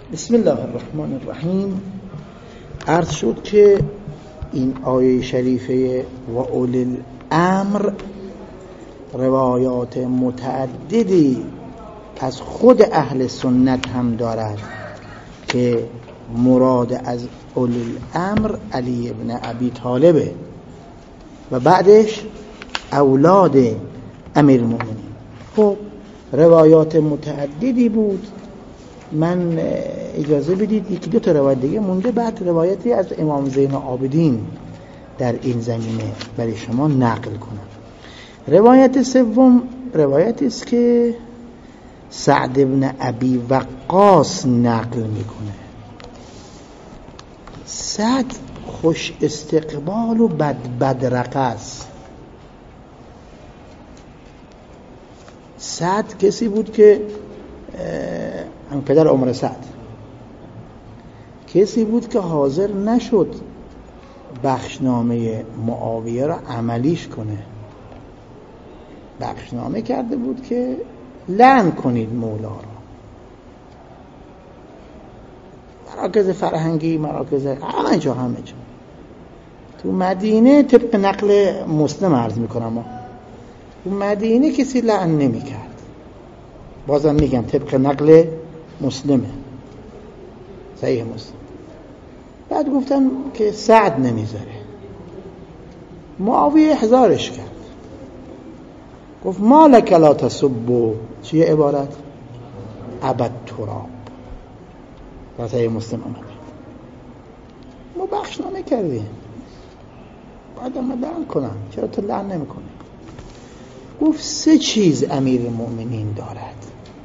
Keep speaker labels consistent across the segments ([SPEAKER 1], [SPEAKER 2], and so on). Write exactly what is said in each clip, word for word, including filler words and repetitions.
[SPEAKER 1] بسم الله الرحمن الرحیم. عرض شد که این آیه شریفه و اولی الامر روایات متعددی از خود اهل سنت هم دارد که مراد از اولی الامر علی ابن ابی طالبه و بعدش اولاد امیر المؤمنین. خب روایات متعددی بود. من اجازه بدید یکی دو تا روایت دیگه مونده، بعد روایتی از امام زین العابدین در این زمینه برای شما نقل کنم. روایت سوم روایتی است که سعد ابن ابی وقاص نقل میکنه. سعد خوش استقبال و بد بدرقه است. سعد کسی بود که هم پدر عمر سعد کسی بود که حاضر نشد بخشنامه معاویه را عملیش کنه. بخشنامه کرده بود که لعن کنید مولا را. مراکز فرهنگی، مراکز همه جا همه جا تو مدینه طبق نقل مسلم عرض میکنم، تو مدینه کسی لعن نمی کرد. بازم میگم طبق نقل مسلمه، صحیح مسلم. بعد گفتن که سعد نمیذاره. معاویه احضارش کرد، گفت ما لک لا تسبوا. چیه عبارت؟ ابد تراب. و صحیح مسلم آمده. ما بخشنامه کردیم، بعد ما لعن کنم، چرا تو لعن نمی کنی؟ گفت سه چیز امیر المؤمنین دارد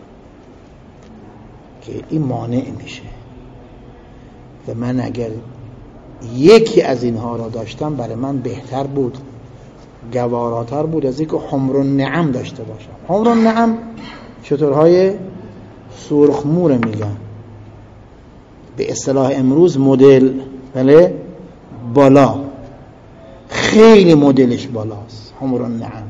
[SPEAKER 1] که این مانع میشه و من اگر یکی از اینها را داشتم برای من بهتر بود، گواراتر بود از اینکه حمر النعم داشته باشم. حمر النعم شترهای سرخ موره میگن، به اصطلاح امروز مدل بله بالا، خیلی مدلش بالاست. حمر النعم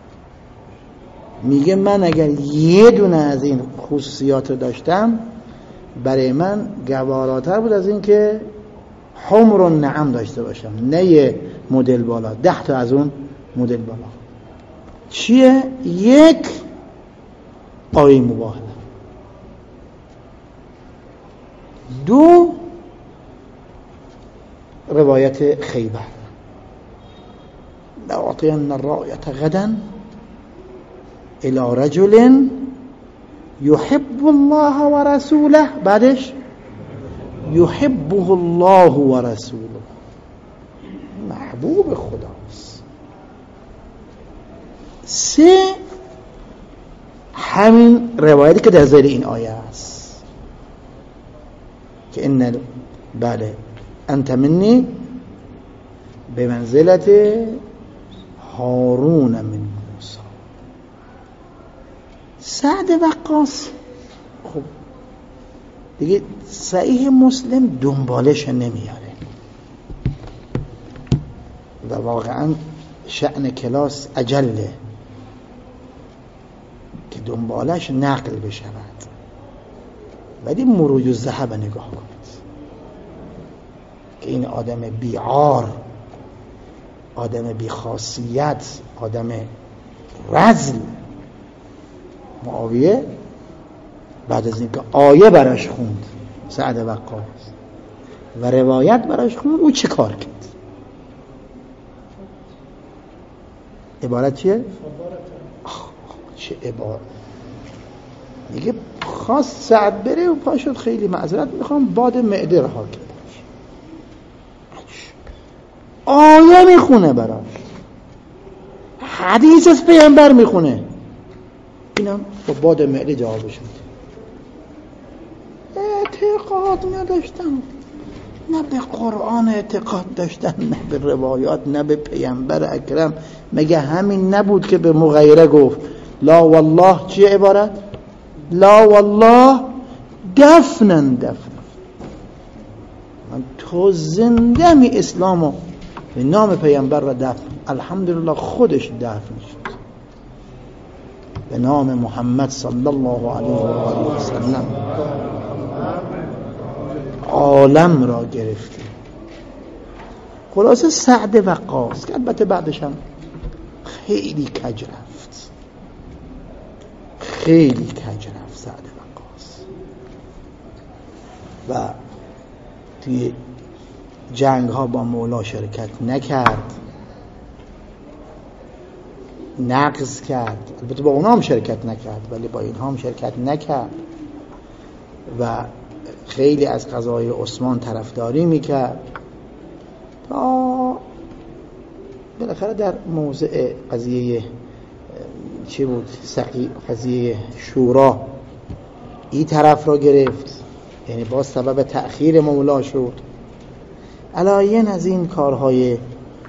[SPEAKER 1] میگه من اگر یه دونه از این خصوصیات رو داشتم برای من گواراتر بود از این که حمر النعم داشته باشم، نه یه مدل بالا، ده تا از اون مدل بالا. چیه؟ یک آیه مباهله، دو روایت خیبر لأعطین الرایت غدا الى رجل يحب الله ورسوله، بعدش يحبه الله ورسوله، محبوب خداست. سه همین روایتی که در زیر این آیه است که ان بله انت منی به منزلت هارون من موسی. سعد وقاص خب دیگه صحیح مسلم دنبالش نمیاره و واقعا شأن کلاس اجله که دنبالش نقل بشود، ولی مروج الذهب نگاه کنید که این آدم بیعار، آدم بیخاصیت، آدم رذل معاویه بعد از اینکه آیه براش خوند سعد وقاص و روایت براش خوند، او چه کار کرد؟ عبارت چیه؟ آخ چه عبارت. میگه خواست سعد بره و پا شد خیلی معذرت میخوام باد معده رها کرد. آیه میخونه براش، حدیث از پیامبر میخونه، اینم با باد معده جوابش میده. اعتقاد نداشتم، نه به قرآن اعتقاد داشتن، نه به روایات، نه به پیامبر اکرم. مگه همین نبود که به مغیره گفت لا والله؟ چی عبارت؟ لا والله دفنن دفن. من تو زنده می اسلامو به نام پیامبر را دفن. الحمدلله خودش دفن شد به نام محمد صلی الله علیه و آله و سلم. عالم را گرفتی. خلاصه سعد وقاص که البته بعدش هم خیلی کج رفت، خیلی کج رفت سعد وقاص و توی جنگ ها با مولا شرکت نکرد، نقض کرد. البته با اونا هم شرکت نکرد ولی با اینها هم شرکت نکرد و خیلی از قضای عثمان طرفداری میکرد تا بالاخره در موضع قضیه چی بود سقی قضیه شورا این طرف را گرفت، یعنی باز سبب تأخیر مولا شد. علاین از این کارهای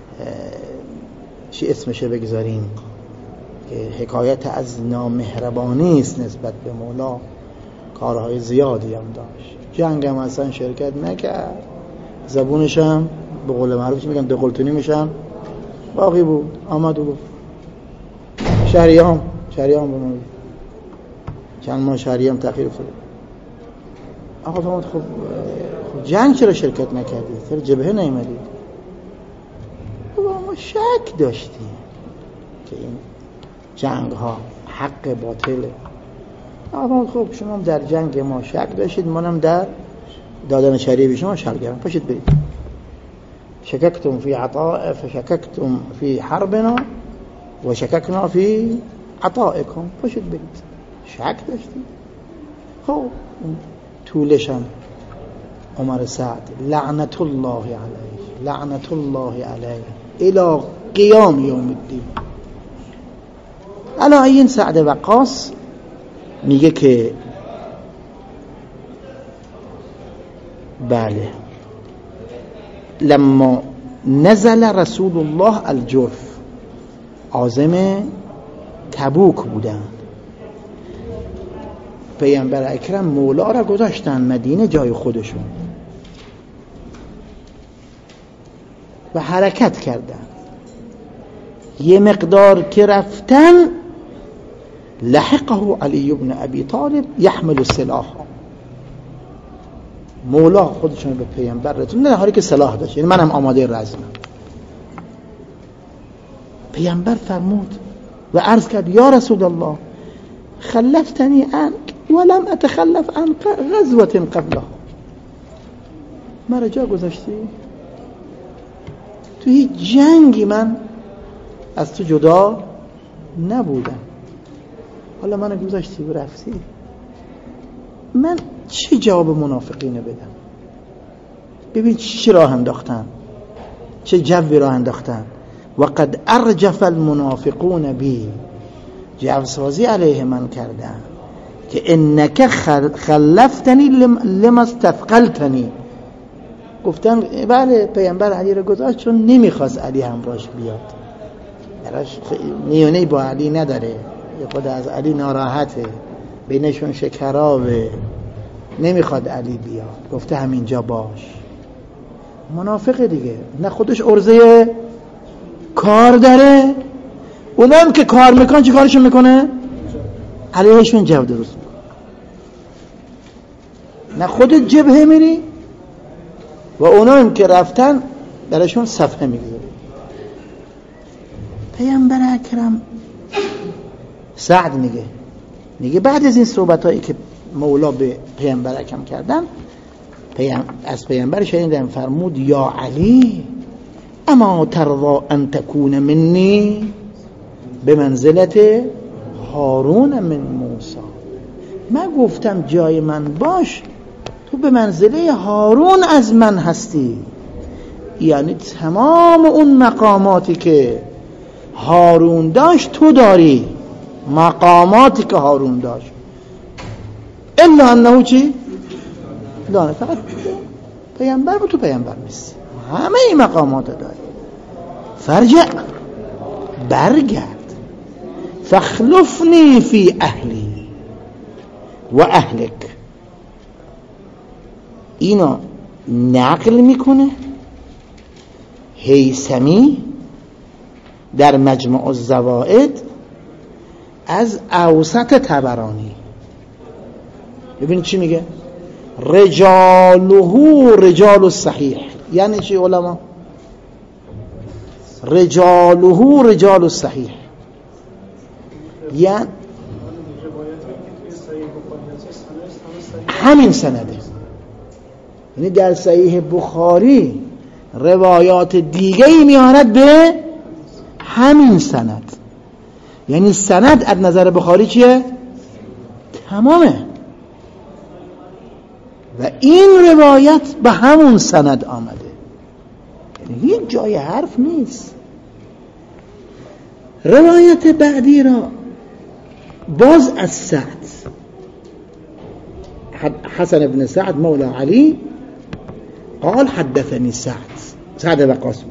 [SPEAKER 1] چی اسمشه بگذاریم که حکایت از نامهربانی است نسبت به مولا، کارهای زیادی هم داشت. جنگ هم اصلا شرکت نکرد، زبونش هم به قول معروف میگن دقلتونی میشن باقی بود. آمد و گفت شهریام شهریام بمونید چند ماه شهریام تأخیر افتاد. آقا فرمود خب جنگ چرا شرکت نکردید؟ چرا جبهه نیامدید؟ خب ما شک داشتیم که این جنگ ها حق باطله. آقا خب شما در جنگ ما شک داشتید، منم در دادن شریعه به شما شک کردم، پاشید برید. شککتم فی عطاء فشککتم فی حربنا و شککنا فی عطائکم، پاشید برید. شک داشتید. خب طولشم عمر سعد لعنت الله علیه لعنت الله علیه الی قیام یوم الدین. علا این سعد وقاص میگه که بله لما نزل رسول الله الجرف، عازم تبوک بودن، پیامبر اکرم مولا را گذاشتن مدینه جای خودشون و حرکت کردن. یه مقدار که رفتن لحقه علی بن ابی طالب یحمل السلاح، مولا خودشون به پیامبر رسوند در حالی که سلاح داشت، یعنی منم آماده رزمم. پیامبر فرمود و عرض کرد یا رسول الله خلفتنی عنک ولم اتخلف عن غزوة قبلها، مرا جا گذاشتی تو هیچ جنگی من از تو جدا نبودم، حالا منو گذاشتی و رفتی، من چه جواب منافقینه بدم؟ ببین چه راه انداختن، چه جوی راه انداختن. وقد ارجف المنافقون بی، جوسازی علیه من کردن که انک خلفتنی لما استثقلتنی. گفتن بله پیامبر علی رو گذاشت چون نمیخواست علی همراهش بیاد، براش میونه با علی نداره، خود از علی ناراحته، بینشون شکرابه، نمیخواد علی بیاد، گفته همینجا باش. منافقه دیگه، نه خودش عرضه کار داره، اونم که کار میکنه چی کارشون میکنه؟ علیهشون جو درست میکنه. نه خودت جبهه میری و اونم که رفتن درشون صفحه میگذاره. پیامبر اکرم سعد میگه میگه بعد از این صحبتایی که مولا به پیامبر اکرم کردن، پیام از پیامبر شنیدم فرمود یا علی اما ترضا ان تکون منی به منزلت هارون من موسی. من گفتم جای من باش، تو به منزله هارون از من هستی، یعنی تمام اون مقاماتی که هارون داشت تو داری، مقاماتی که هارون داشت، الا انه چی؟ لا، فقط پیامبر و تو پیامبر نیستی، همه این مقامات داری. فرجع، برگرد، فخلفنی فی اهلی و اهلک. اینو نقل میکنه هیثمی در مجمع الزوائد از اوسط طبرانی. ببینید چی میگه؟ رجاله رجال الصحیح. یعنی چی علما؟ رجاله رجال الصحیح یعنی همین سنده. یعنی در صحیح بخاری روایات دیگه ای میارد به همین سند. یعنی سند از نظر بخاری چیه؟ تمامه. و این روایت به همون سند آمده. یعنی هیچ جای حرف نیست. روایت بعدی را باز از سعد، حسن بن سعد مولى علی قال حدثني سعد، سعد وقاص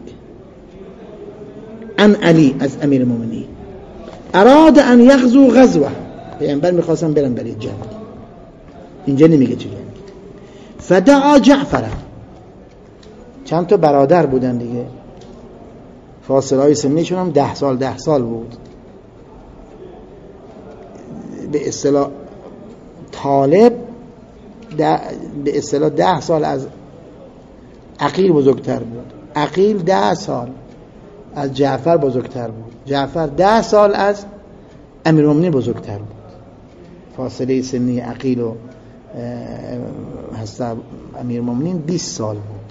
[SPEAKER 1] عن علی از امیر المؤمنین اراد ان یغزو غزوه، پیامبر میخواستن برن برای جنگ. اینجا نمیگه چه جنگ. فدعا جعفر، چند تا برادر بودن دیگه، فاصله های سنیشون هم ده سال ده سال بود. به اصطلاح طالب به اصطلاح ده سال از عقیل بزرگتر بود، عقیل ده سال از جعفر بزرگتر بود، جعفر ده سال از امیرالمومنین بزرگتر بود. فاصله سنی عقیل و حضرت امیرالمومنین بیست سال بود.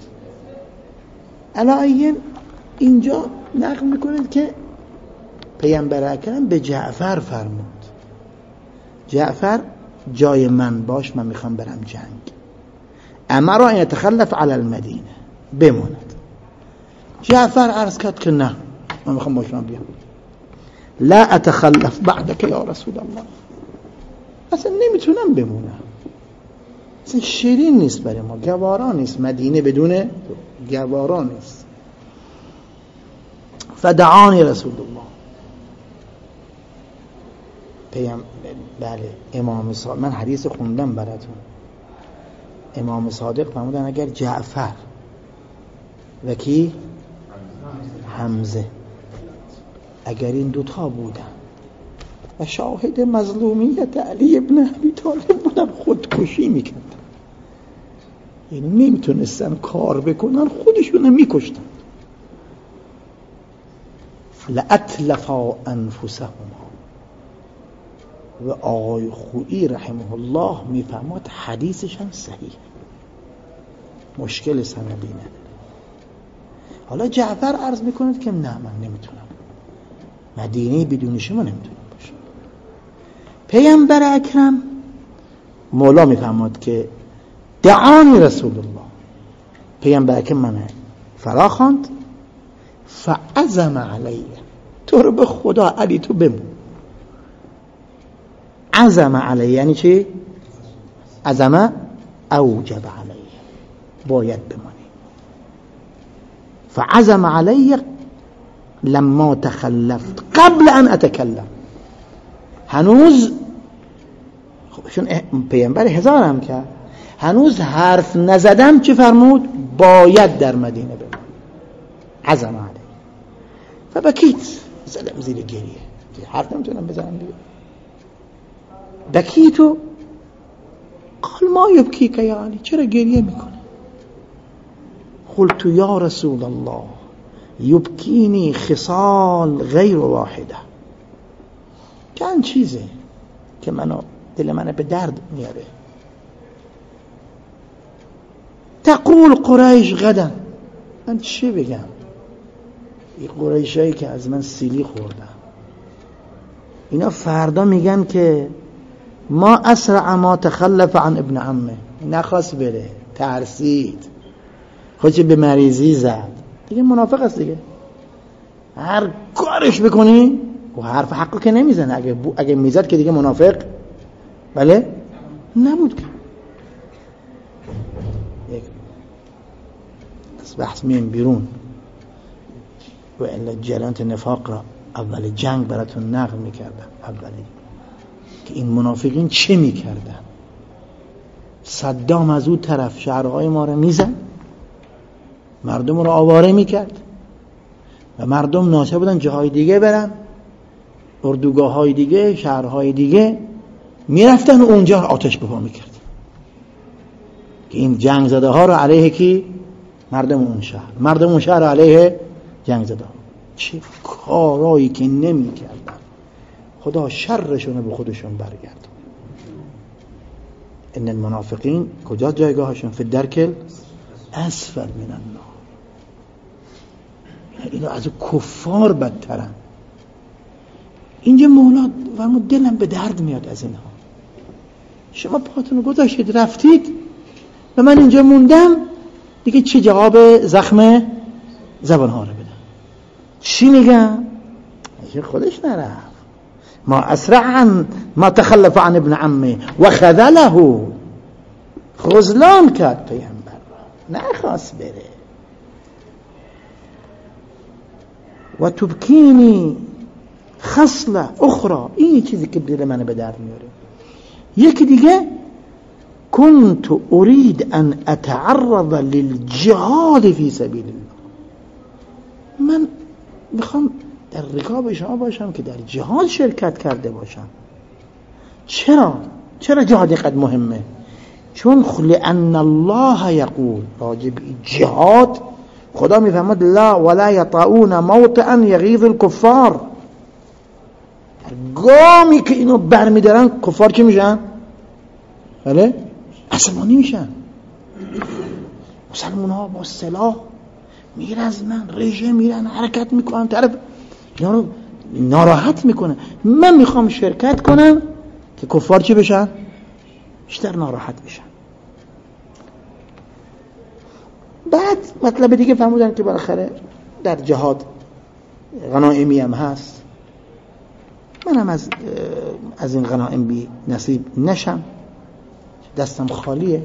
[SPEAKER 1] علاوه اینجا نقل میکنه که پیامبر اکرم به جعفر فرمود جعفر جای من باش، من میخوام برم جنگ. امر ان يتخلف على المدینه، بماند. جعفر عرض کرد که نه، من میخوام با شما بیام. لا اتخلف بعدك یا رسول الله، اصلا نمیتونم بمونم، اصلا شیرین نیست برای ما، گوارا نیست، مدینه بدون گوارا نیست. فدعانی رسول الله، پیام بله امام صادق، من حدیث خوندم براتون. امام صادق فرمودن اگر جعفر و کی حمزه، اگر این دوتا بودن و شاهد مظلومیت علی ابن ابی طالب بودن، خودکشی میکردن. یعنی نمیتونستن کار بکنن، خودشون میکشتن. لأتلفا انفسهما. و آقای خویی رحمه الله میفهمد حدیثش هم صحیح، مشکل سندی نداره. حالا جعفر عرض میکند که نه، من نمیتونم، مدینه بدون شما نمیتونم باشم. پیامبر اکرم مولا میفهمد که دعانی رسول الله، پیامبر اکرم منه فرا خواند، فعزم علیه، تو رو به خدا علی تو بمون. عزم علیه یعنی چی؟ عزم اوجب علیه، باید بمانی. فعزم علیه لما تخلفت قبل ان اتکلم، هنوز چون پیامبر هزار هم کرد، هنوز حرف نزدم چه فرمود؟ باید در مدینه بمانی. عزم علیه. فبکیت، زدم زیر گریه، حرف نمیتونم بزنم دیگه. بکیتو قال ما یبکی که یعنی چرا گریه میکنه؟ قلت یا رسول الله یبکینی خصال غیر واحده، چند چیزه که منو دل منو به درد میاره. تقول قریش غدا، من چه بگم؟ این قریشایی که از من سیلی خوردن، اینا فردا میگن که ما اسرع ما تخلف عن ابن عمه، نخواست بره، ترسید، خودش به مریضی زد دیگه. منافق است دیگه، هر کارش بکنی و حرف حقو که نمیزنه. اگه اگه میزد که دیگه منافق بله نبود که. یک از بحث میم بیرون و الا جلانت نفاق را اول جنگ براتون نقل میکردم، اولی که این منافقین چه میکردن. صدام از اون طرف شهرهای ما رو میزن، مردم رو آواره میکرد و مردم ناچار بودن جاهای دیگه برن، اردوگاه های دیگه، شهرهای دیگه، میرفتن و اونجا آتش بپا میکرد. که این جنگ زده ها رو علیه کی؟ مردم اون شهر، مردم اون شهر علیه جنگ زده ها. چه کارایی که نمی کردن، خدا شرشون رو به خودشون برگرد. ان المنافقین کجا جایگاهشون؟ فی الدرک اسفل من النار. اینا از کفار بدترن. اینجا مولا فرمود دلم به درد میاد از اینها. شما پاتون گذاشتید رفتید و من اینجا موندم، دیگه چه جواب زخم زبانها رو بدم؟ چی میگم؟ خودش نرفت. ما اسرعا ما تخلف عن ابن عمه و خذله، خذلان کرد پیامبر را، نخواست بره. و تبکینی خصله اخرى، این چیزی که دل من به درد میاره. یکی دیگه، كنت اريد ان اتعرض للجهاد في سبيل الله، من میخوام در رکاب شما باشم که در جهاد شرکت کرده باشم. چرا؟ چرا جهاد اینقدر مهمه؟ چون لأن الله یقول، راجب جهاد خدا میفهمد لا ولا یطعون موطئا یغیظ الکفار، گامی که اینو برمیدارن کفار چی میشن؟ بله؟ عصبانی میشن. مسلمان ها با سلاح میرزنن، رژه میرن، حرکت میکنن، طرف اینا رو ناراحت میکنن. من میخوام شرکت کنم که کفار چی بشن؟ بیشتر ناراحت بشن. بعد مطلب دیگه فهمودن که بالاخره در جهاد غنایمی هم هست، منم از از این غنایم بی نصیب نشم، دستم خالیه،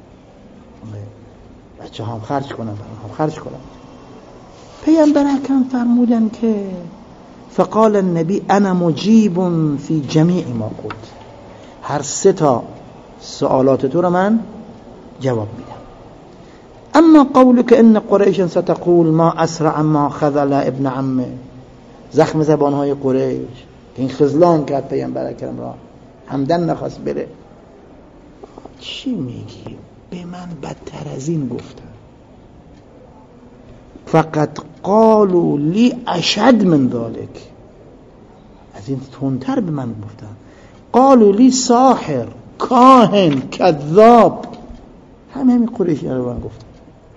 [SPEAKER 1] بچه هم خرج کنم، هم خرج کنم. پیامبر اکرم فرمودن که فقال النبی انا مجیب فی جمیع ما قلت، هر سه تا سوالات تو رو من جواب میدم. اما قولك ان قریش ستقول ما اسرع ما خذل ابن عمه، زخم زبانهای قریش که این خذلان کرد پیامبر اکرم را، همدن نخواست بره. چی میگی؟ به من بدتر از این گفتن. فقط قالوا لی اشد من ذلك، از این تندتر به من گفتن. قالوا لی ساحر، کاهن، کذاب، همه همین قریشی رو من گفتن.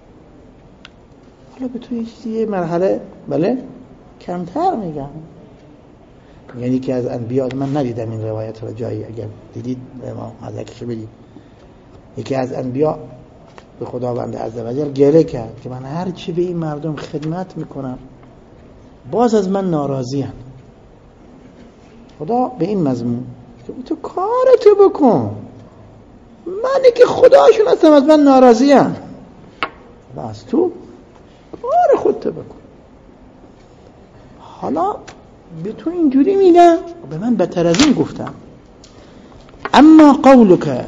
[SPEAKER 1] حالا به توی یه مرحله بله کمتر میگم. یعنی که از انبیاء، من ندیدم این روایت رو جایی، اگر دیدید ما حضرتش بدید. یکی از انبیاء به خداوند عزوجل گله کرد که من هر چی به این مردم خدمت میکنم باز از من ناراضی هستند. خدا به این مضمون که تو کارتو بکن، منی که خداشون هستم از من ناراضی هم، بس تو کار خودتو بکن. حالا به تو اینجوری میگم، به من بهتر از این گفتم. اما قولک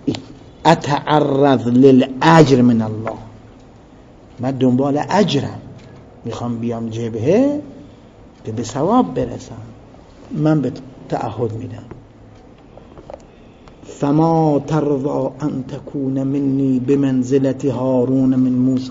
[SPEAKER 1] اتعرض للاجر من الله، من دنبال اجرم، میخوام بیام جبهه که به ثواب برسم، من به تعهد میدم. فما ترضى ان تكون مني بمنزلة هارون من موسی،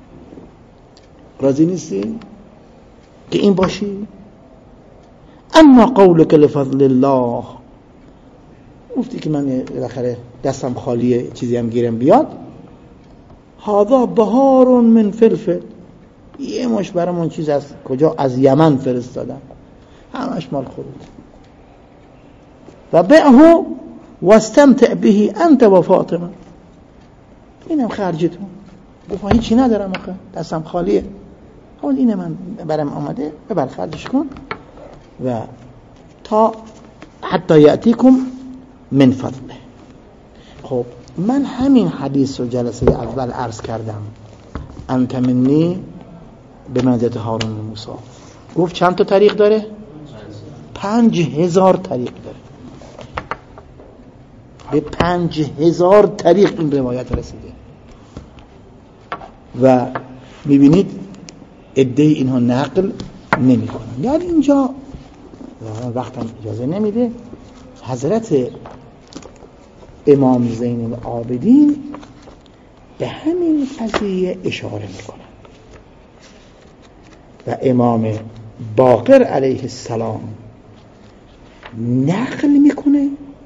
[SPEAKER 1] راضی نیستی که این باشی؟ اما قولك لفضل الله، گفتی که من بالاخره دستم خالیه، چیزی هم گیرم بیاد. هذا بهار من فلفل، یه مش برامون چیز از کجا؟ از یمن فرستادم، همش مال خودت. و بعه واستمتع به انت و فاطمه، اینم خرجتون. گفت هیچی ندارم آخه، دستم خالیه، اون اینه من برام آمده، ببر خرجش کن و تا حتی یأتیکم من فضله. خب من همین حدیث رو جلسه اول عرض کردم، انت منی به منزلت هارون موسی. گفت چند تا طریق داره؟ پنج هزار طریق داره، به پنج هزار طریق این روایت رسیده. و میبینید ادعای اینها نقل نمی کنن. یعنی اینجا وقتم اجازه نمیده، حضرت امام زین العابدین به همین قضیه اشاره میکنن و امام باقر علیه السلام نقل میکنه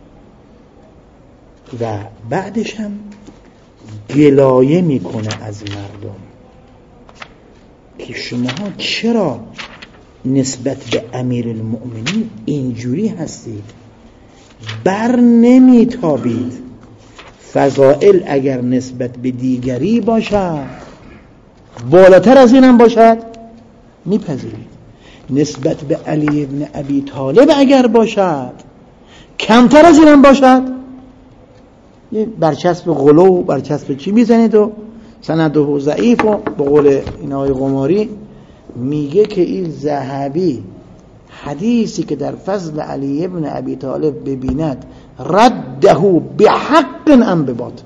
[SPEAKER 1] و بعدش هم گلایه میکنه از مردم که شماها چرا نسبت به امیر المؤمنین اینجوری هستید، بر نمیتابید. فضائل اگر نسبت به دیگری باشد، بالاتر از اینم باشد، میپذیرید. نسبت به علی ابن ابی طالب اگر باشد، کمتر از اینم باشد، یه برچسب غلو برچسب چی میزنید و سند و ضعیف و به قول این آقای قماری میگه که این ذهبی حدیثی که در فضل علی ابن ابی طالب ببیند رده بحق ام بباطل،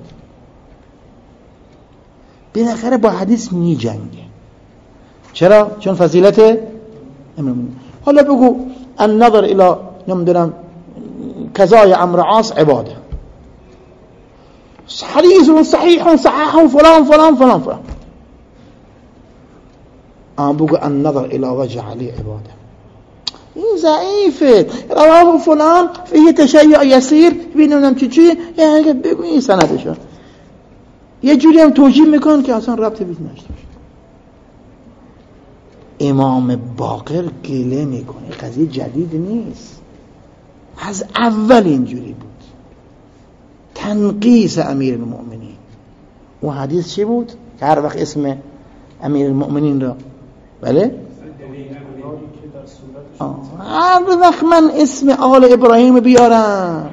[SPEAKER 1] بالاخره با حدیث می جنگه. چرا؟ چون فضیلت امام. حالا بگو النظر الى نمیدونم کذای عمرو عاص عباده، حدیث صحیح صحیح فلان فلان فلان فلان. اما بگو النظر الى وجه علی عباده، این ضعیفه، رواه فلان فیه تشیع یسیر ببینم چی چی، یعنی بگو این سندشون یه جوری هم توجیه میکن که اصلا ربطی بیش نشته. امام باقر گله میکنه، قضیه جدید نیست، از اول اینجوری بود. تنقیص امیر المؤمنین. اون حدیث چی بود؟ که هر وقت اسم امیر المؤمنین را بله هر وقت من اسم آل ابراهیم بیارم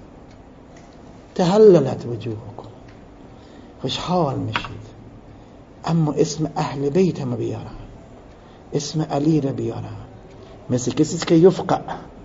[SPEAKER 1] تهللت وجوهکم، خوشحال میشید. اما اسم اهل بیت ما بیارم، اسم علی را بیارم، مثل کسی که یفقع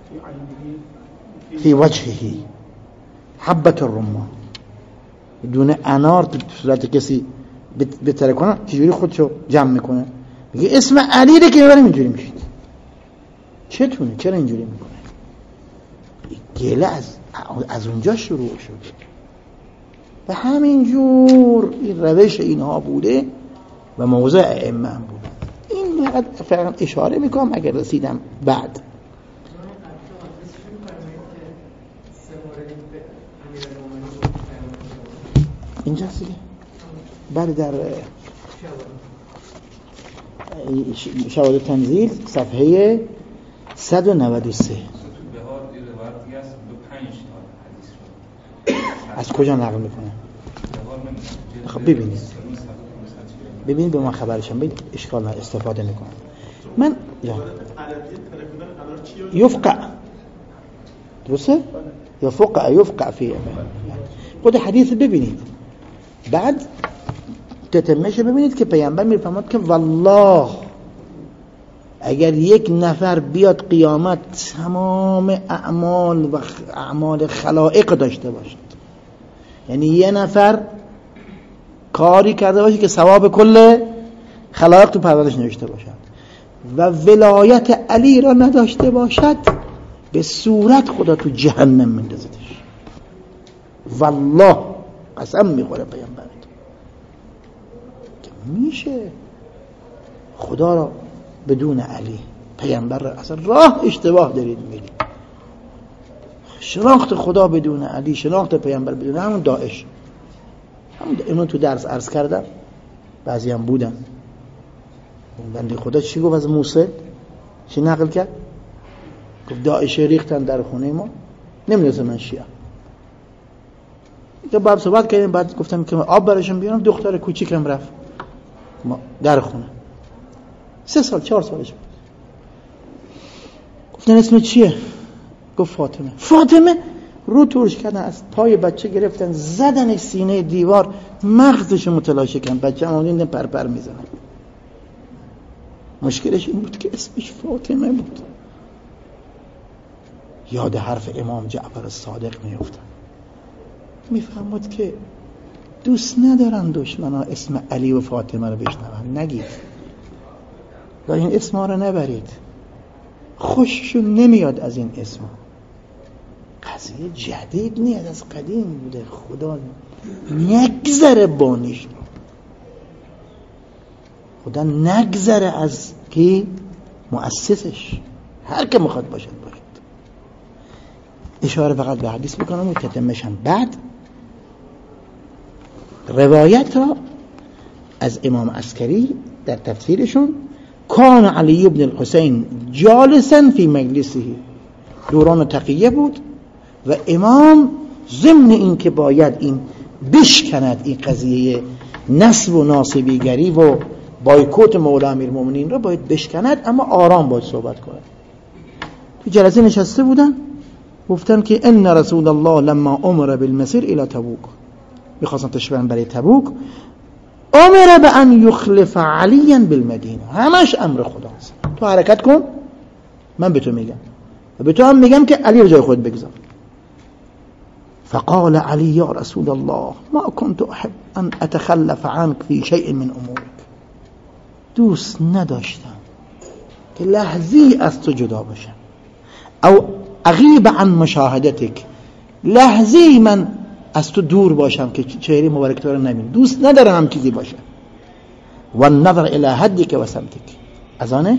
[SPEAKER 1] فی وجهه حبت الرمان، دونه انار تو صورت کسی بتره کنه چجوری خودشو جمع میکنه؟ میگه اسم علی را که ببریم اینجوری میشید. چتونه؟ چرا اینجوری میکنه؟ گله از از اونجا شروع شد. و همینجور این روش اینها بوده و موضع ائمه هم بوده. این فقط اشاره میکنم اگر رسیدم بعد. اینجاست دیگه. بعد در شواهد تنزیل صفحه صد و نود و سه از کجا نقل میکنه؟ خب ببینید ببینید به ما خبرشم بدید، اشکال نه، استفاده میکنم. من یا یفقع درسته؟ یفقع یفقع فی خود حدیث ببینید، بعد تتمشه ببینید که پیامبر میفرماد که والله اگر یک نفر بیاد قیامت تمام اعمال و اعمال خلائق داشته باشد، یعنی یه نفر کاری کرده باشه که ثواب کل خلائق تو پروردش نوشته باشد و ولایت علی را نداشته باشد، به صورت خدا تو جهنم میندازدش. والله قسم میخوره پیامبر که میشه خدا را بدون علی، پیامبر را اصلا راه اشتباه دارید میرید. شناخت خدا بدون علی، شناخت پیامبر بدون همون داعش، همون اینو تو درس عرض کردم، بعضی هم بودن. بنده خدا چی گفت از موسی؟ چی نقل کرد؟ گفت داعش ریختن در خونه ما، نمیدونم من شیعه. تو بعد صحبت کردیم، بعد گفتم که آب براشون بیارم، دختر کوچیکم رفت ما در خونه، سه سال چهار سالش بود. گفتن اسم چیه؟ گفت فاطمه. فاطمه رو ترش کردن، از پای بچه گرفتن زدنش سینه دیوار، مغزش متلاشی کردن، بچه همون پر پر میزنه. مشکلش این بود که اسمش فاطمه بود. یاد حرف امام جعفر الصادق میافتم، میفهمد که دوست ندارن دشمنا اسم علی و فاطمه رو بشنون. نگید و این اسما رو نبرید، خوششون نمیاد از این اسما. قضیه جدید نیست، از قدیم بوده. خدا نگذره بانیش، خدا نگذره از کی؟ مؤسسش، هر که میخواد باشد باشد. اشاره فقط به حدیث بکنم و تتمشم. بعد روایت را از امام عسکری در تفسیرشون، کان علی بن الحسین جالسا فی مجلسه، دوران تقیه بود و امام ضمن این که باید این بشکند این قضیه نصب و ناصبیگری و بایکوت مولا امیرالمومنین را باید بشکند، اما آرام باید صحبت کنند. تو جلسه نشسته بودن، گفتن که ان رسول الله لما امر بالمسیر الى تبوک، میخواستن تشریف برای تبوک، امر به ان یخلف علیا بالمدینه، همش امر خداست، تو حرکت کن من به تو میگم و به تو هم میگم که علی رو جای خود بگذار. فقال علی یا رسول الله ما كنت احب ان اتخلف عنك في شيء من امورك، دوست نداشتم که لحظی از تو جدا باشم، او اغیب عن مشاهدتك، لحظی من از تو دور باشم که چهره مبارک تو رو نبینم، دوست ندارم هم چیزی باشه. و النظر الى هدیک و سمتک، از آنه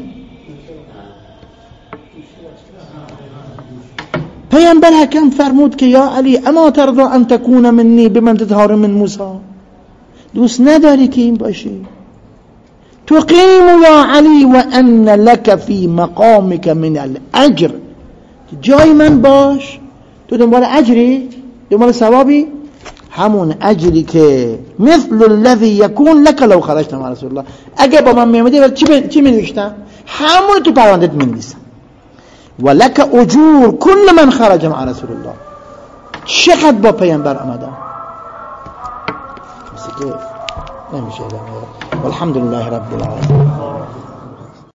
[SPEAKER 1] پیامبر حکم فرمود که یا علی اما ترضى ان تكون منی بمن تظهر من موسی، دوست نداری که این باشی؟ تقیم یا علی و ان لك فی مقامک من الاجر، جای من باش، تو دنبال اجری، دنبال ثوابی، همون اجری که مثل الذي يكون لك لو خرجت مع رسول الله، اگه با من میامدی چی چی می‌نوشتم؟ همون تو پروندهت می‌نویسم. ولك اجور كل من خرج مع رسول الله، چقدر با پیامبر آمدن مثل که نمیشه. والحمد لله رب العالمین.